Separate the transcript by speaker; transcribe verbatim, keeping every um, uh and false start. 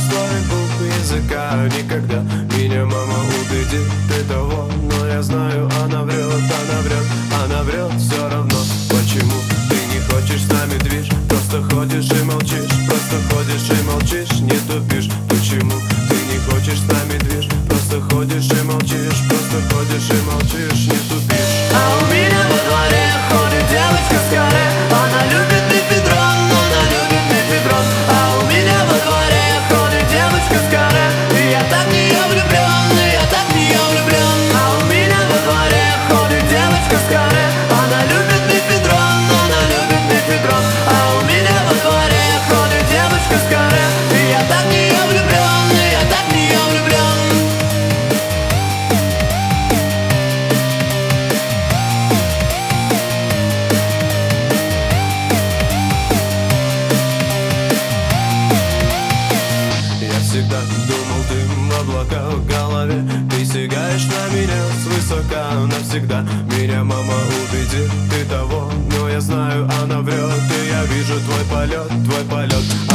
Speaker 1: своих губ языка. Никогда меня мама убедит ты того, но я знаю, она врет, она врет, она врет все равно. Почему ты не хочешь с нами движ? Просто ходишь и молчишь, просто ходишь и молчишь, не тупишь. Почему ты не хочешь с нами движ? Просто ходишь и молчишь, просто ходишь и молчишь, не тупишь.
Speaker 2: А у меня во дворе ходит девочка с каре. Она любит мефедрон, она любит мефедрон. А у меня во дворе ходит девочка с каре. И я так в нее влюблен, и я так в нее влюблен. А у меня во дворе ходит девочка с каре. Она любит мефедрон, она любит мефедрон. А у меня во дворе ходит девочка с каре. И я так в нее влюблен, и я так в нее влюблен.
Speaker 1: Я всегда думал, ты в облаках в голове. Ты сигаешь на меня свысока навсегда. Меня мама убедит ты того, но я знаю, она врет. И я вижу твой полет, твой полет.